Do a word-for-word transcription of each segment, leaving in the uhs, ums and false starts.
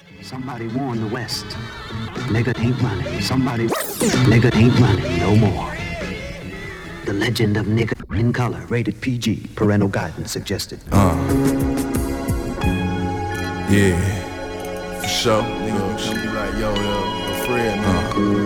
Somebody warn the West. Nigga ain't running. Somebody. Nigga ain't running no more. The Legend of Nigga in Color. Rated P G. Parental guidance suggested. Uh. Yeah. For sure. Niggas gonna be like, yo, yo, yo, Fred, man.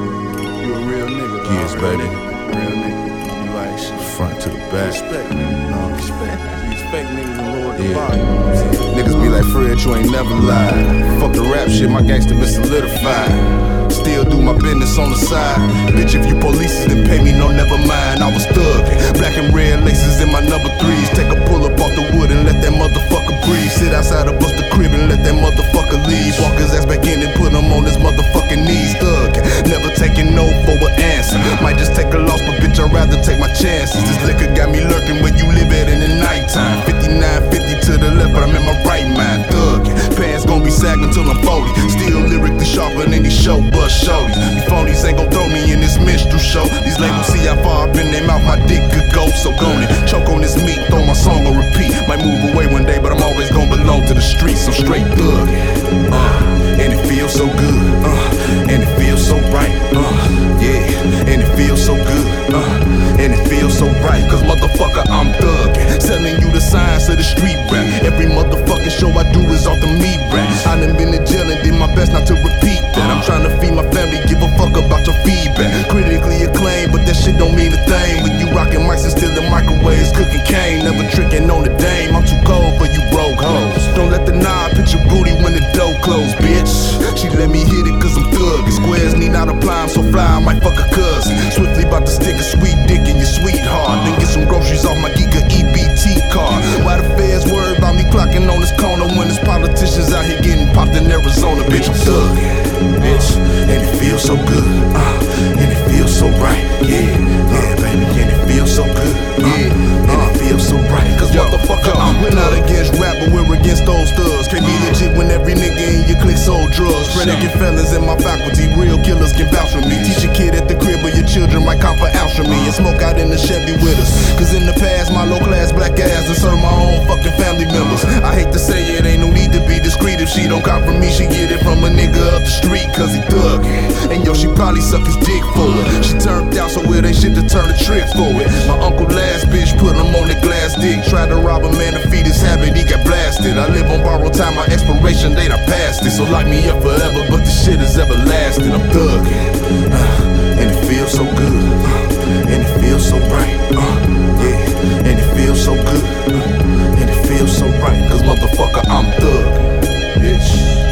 Uh. You a real nigga. Yes, baby. Real nigga. You like shit. Front to the back. Respect, man. No, respect. These fake niggas and Lord the body. Niggas be like, Fred, you ain't never lied. Fuck the rap shit, my gangster been solidified. Still do my business on the side. Bitch, if you police then pay me, no, never mind. I was thuggin', black and red laces in my number threes. Take a pull up off the wood and let that motherfucker breathe. Sit outside of bust the crib and let that motherfucker leave. Walk his ass back in and put him on his motherfucking knees. Thuggin', never taking no for an answer. Might just take a loss, but bitch, I'd rather take my chances. This liquor got me lurking where you live at in the nighttime. fifty-nine fifty to the left, but I'm in my right mind. Thuggin', pants gon' be sagging till I'm forty. Still lyrically sharper than these show bus shorties. These phonies ain't gon' throw me in this minstrel show. These labels see how far I've been, they mouth my dick could go. So go on it, choke on this meat, throw my song on repeat. Might move away one day, but I'm always gon' belong to the streets. I'm straight thuggin', uh, and it feels so good, uh, and it feels so right, uh, yeah, and it feels so good, uh, and it feels so right. Cause motherfucker, I'm thuggin', selling you the science of the street rap. Every motherfucking show I do is off the meat rap. I done been in jail and did my best not to repeat that. I'm trying to feed my family, give a fuck about your feedback. Critically acclaimed, but that shit don't mean a thing when you rockin' mics and still in microwaves, cooking cane, never tricking on the dame. I'm too cold for you broke hoes. Don't let the knob hit your booty when the door closed, bitch. She let me hit it cause I'm thuggin'. Squares need not apply, I'm so fly, I might fuck a cousin. Swiftly about to stick a sweet dick in your sweetheart. Then get some groceries off my Giga E B T card. Why the feds worry about me clocking on this corner when there's politicians out here getting popped in Arizona? Bitch, I'm thuggin', bitch, and it feels so good, uh, and it feels so right, yeah, yeah, baby, and it feels so good, uh, and it feels so right. Cause motherfucker, I'm we're not against rap, but we're against those thugs. Can't be legit when every nigga in your clique sold drugs. Predicate fellas in my faculty, real killers can vouch for me. Teach a kid at the crib, but your children might come for ounce from me. And smoke out in the Chevy with us. Cause in the past, my low class black ass and serve my own fucking family members. I hate to say it, ain't no need to be discreet. If she don't come from me, she get it from a nigga up the street. Cause he thuggin', and yo, she probably suck his dick for it. She turned out, so it ain't shit to turn the trick for it. My uncle last bitch put him on the glass dick. Tried to rob a man to feed his habit, he got blasted. I live on borrowed time, my expiration date I passed it. So lock me up forever, but the shit is everlasting. I'm thuggin', uh, and it feels so good, uh, and it feels so right, uh, yeah, and it feels so good, uh, and it feels so right. Cause motherfucker, I'm thuggin', bitch.